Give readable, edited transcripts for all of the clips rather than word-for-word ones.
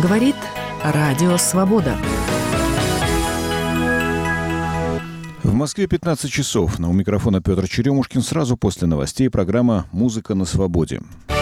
Говорит Радио Свобода. В Москве 15 часов. У микрофона Петр Черемушкин. Сразу после новостей программа «Музыка на свободе».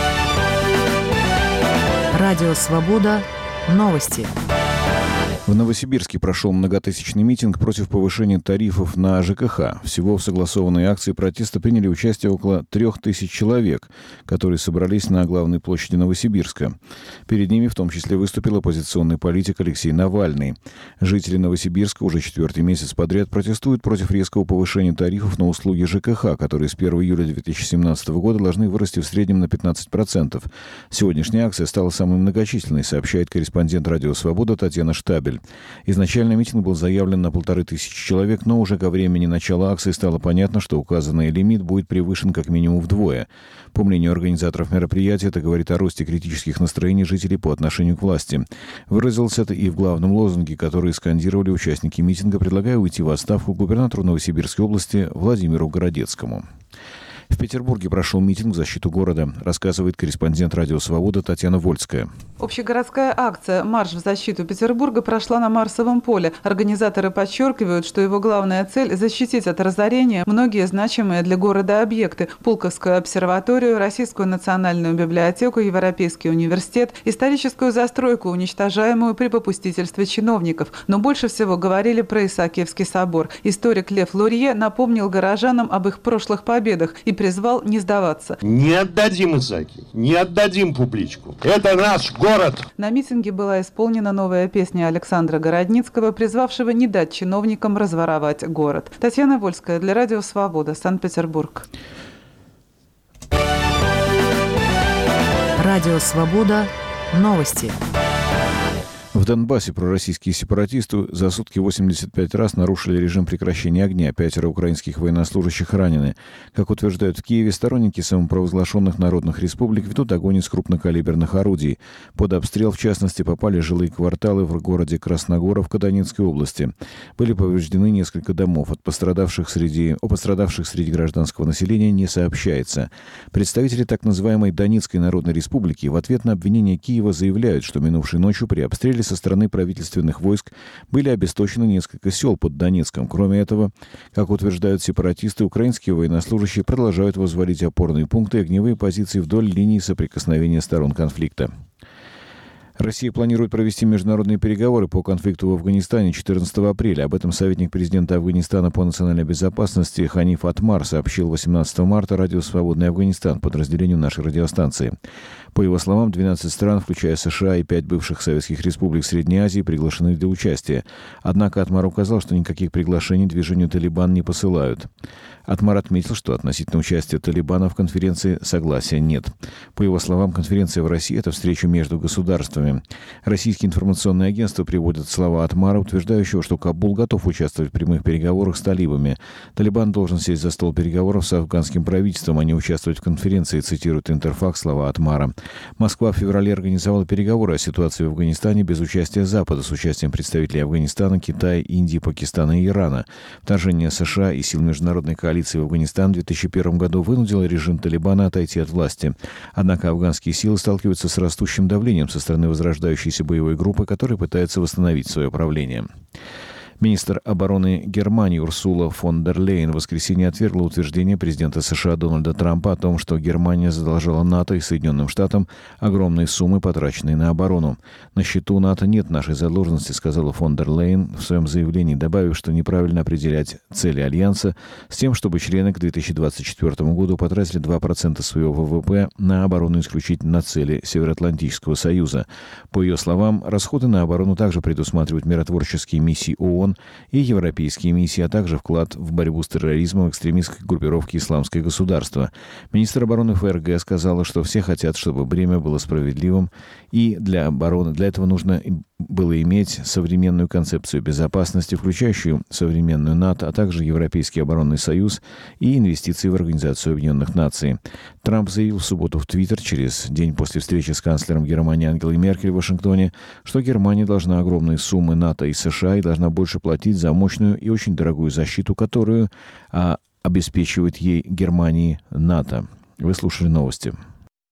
Радио Свобода. Новости. В Новосибирске прошел многотысячный митинг против повышения тарифов на ЖКХ. Всего в согласованной акции протеста приняли участие около 3000 человек, которые собрались на главной площади Новосибирска. Перед ними в том числе выступил оппозиционный политик Алексей Навальный. Жители Новосибирска уже 4-й месяц подряд протестуют против резкого повышения тарифов на услуги ЖКХ, которые с 1 июля 2017 года должны вырасти в среднем на 15%. Сегодняшняя акция стала самой многочисленной, сообщает корреспондент «Радио Свобода» Татьяна Штабель. Изначально митинг был заявлен на 1500 человек, но уже ко времени начала акции стало понятно, что указанный лимит будет превышен как минимум вдвое. По мнению организаторов мероприятия, это говорит о росте критических настроений жителей по отношению к власти. Выразилось это и в главном лозунге, который скандировали участники митинга, предлагая уйти в отставку губернатору Новосибирской области Владимиру Городецкому. В Петербурге прошел митинг в защиту города, рассказывает корреспондент «Радио Свобода» Татьяна Вольская. Общегородская акция «Марш в защиту Петербурга» прошла на Марсовом поле. Организаторы подчеркивают, что его главная цель – защитить от разорения многие значимые для города объекты – Пулковскую обсерваторию, Российскую национальную библиотеку, Европейский университет, историческую застройку, уничтожаемую при попустительстве чиновников. Но больше всего говорили про Исаакиевский собор. Историк Лев Лурье напомнил горожанам об их прошлых победах и призвал не сдаваться. Не отдадим Исаакиев, не отдадим публичку. Это наш город. На митинге была исполнена новая песня Александра Городницкого, призвавшего не дать чиновникам разворовать город. Татьяна Вольская для Радио Свобода, Санкт-Петербург. Радио Свобода. Новости. В Донбассе пророссийские сепаратисты за сутки 85 раз нарушили режим прекращения огня. 5 украинских военнослужащих ранены. Как утверждают в Киеве, сторонники самопровозглашенных народных республик ведут огонь из крупнокалиберных орудий. Под обстрел, в частности, попали жилые кварталы в городе Красногоровка Донецкой области. Были повреждены несколько домов. О пострадавших среди гражданского населения не сообщается. Представители так называемой Донецкой Народной Республики в ответ на обвинение Киева заявляют, что минувшей ночью при обстреле со стороны правительственных войск были обесточены несколько сел под Донецком. Кроме этого, как утверждают сепаратисты, украинские военнослужащие продолжают возводить опорные пункты и огневые позиции вдоль линии соприкосновения сторон конфликта. Россия планирует провести международные переговоры по конфликту в Афганистане 14 апреля. Об этом советник президента Афганистана по национальной безопасности Ханиф Атмар сообщил 18 марта радио «Свободный Афганистан» подразделению нашей радиостанции. По его словам, 12 стран, включая США и 5 бывших советских республик Средней Азии, приглашены для участия. Однако Атмар указал, что никаких приглашений движению «Талибан» не посылают. Атмар отметил, что относительно участия Талибана в конференции согласия нет. По его словам, конференция в России – это встреча между государствами. Российские информационные агентства приводят слова Атмара, утверждающего, что Кабул готов участвовать в прямых переговорах с талибами. Талибан должен сесть за стол переговоров с афганским правительством, а не участвовать в конференции, цитирует Интерфакс слова Атмара. Москва в феврале организовала переговоры о ситуации в Афганистане без участия Запада, с участием представителей Афганистана, Китая, Индии, Пакистана и Ирана. Вторжение США и сил международной коалиции в Афганистан в 2001 году вынудило режим Талибана отойти от власти. Однако афганские силы сталкиваются с растущим давлением со стороны возрождающейся боевой группы, которая пытается восстановить свое правление. Министр обороны Германии Урсула фон дер Лейен в воскресенье отвергла утверждение президента США Дональда Трампа о том, что Германия задолжала НАТО и Соединенным Штатам огромные суммы, потраченные на оборону. «На счету НАТО нет нашей задолженности», сказала фон дер Лейен в своем заявлении, добавив, что неправильно определять цели Альянса с тем, чтобы члены к 2024 году потратили 2% своего ВВП на оборону исключительно на цели Североатлантического союза. По ее словам, расходы на оборону также предусматривают миротворческие миссии ООН и европейские миссии, а также вклад в борьбу с терроризмом экстремистской группировки «Исламское государство». Министр обороны ФРГ сказала, что все хотят, чтобы бремя было справедливым, и для этого нужно было иметь современную концепцию безопасности, включающую современную НАТО, а также Европейский оборонный союз и инвестиции в Организацию Объединенных Наций. Трамп заявил в субботу в Твиттер, через день после встречи с канцлером Германии Ангелой Меркель в Вашингтоне, что Германия должна огромные суммы НАТО и США и должна больше платить за мощную и очень дорогую защиту, которую обеспечивает ей Германии НАТО. Вы слушали новости.